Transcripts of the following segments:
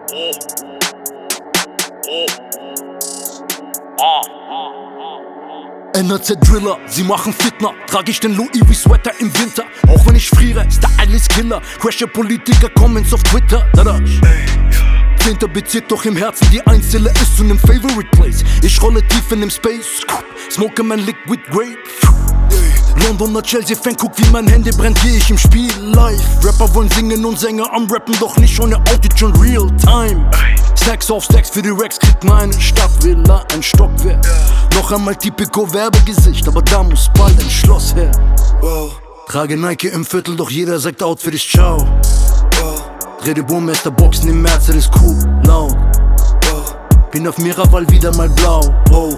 NRZ-Driller, sie machen Fitner. Trag ich den Louis wie Sweater im Winter. Auch wenn ich friere, Style ist Killer. Crasher Politiker, Comments auf Twitter. Dadasch. 10. Bezirk, doch im Herzen die Einzelle ist zu nem Favorite Place. Ich rolle tief in dem Space, smoke mein Liquid Grape. Londoner Chelsea-Fan, guck wie mein Handy brennt, geh ich im Spiel live. Rapper wollen singen und Sänger am Rappen, doch nicht ohne Autotune real time. Stacks auf Stacks für die Racks, kriegt meine Stadtvilla ein Stockwerk. Noch einmal typico Werbegesicht, aber da muss bald ein Schloss her. Trage Nike im Viertel, doch jeder sagt out für dich ciao. Dreh die Burmester Boxen im Mercedes cool, laut. Bin auf Miraval wieder mal blau.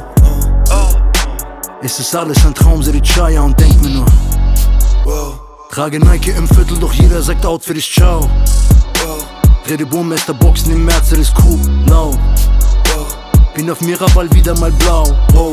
Es ist alles ein Traum, seh die Chaya und denk mir nur. Trage Nike im Viertel, doch jeder sagt out für dich ciao. Dreh die Burmester Boxen im Mercedes cool, laut. Bin auf Miraval wieder mal blau.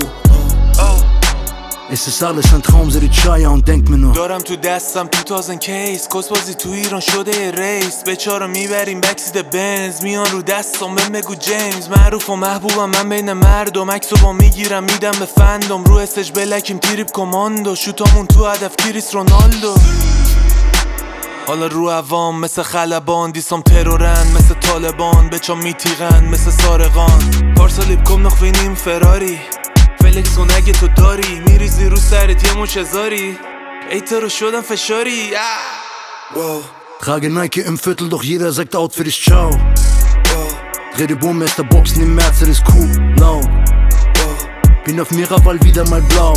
Es ist alles ein Traum, seh die Chaya und denk mir nur. دارم تو دستم 2000 کیس کسبازی تو ایران شده ریس بچارا میبریم بکسید بنز میان رو دستم بهم بگو جیمز معروف و محبوبم من بین مردم عکسو با میگیرم میدم به فندم رو استش بلکیم تریپ کماندو شوتامون تو هدف کریس رونالدو حالا رو عوام مثل خلبان دیسام ترورن مثل طالبان بچا میتیغن مثل سارقان پارسالیب کم نخوینیم فراری فلکس و نگه تو داری میریزی رو سرت یه مچ هزاری ای تو رو شدم فشاری Trage Nike im Viertel, doch jeder sagt out für dich ciao. Dreh die Burmester Boxen im Mercedes cool, laut. Bin auf Miraval wieder mal blau.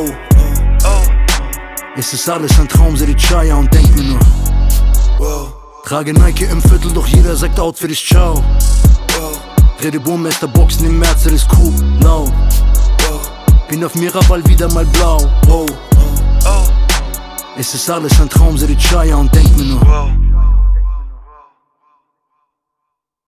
Es ist alles ein Traum, seh die Chaya und denk mir nur. Trage Nike im Viertel, doch jeder sagt out für dich ciao. Dreh die Burmester Boxen im Mercedes cool, laut. Bin auf Miraval wieder mal blau. Es ist alles ein Traum, seh die Chaya und denk mir nur.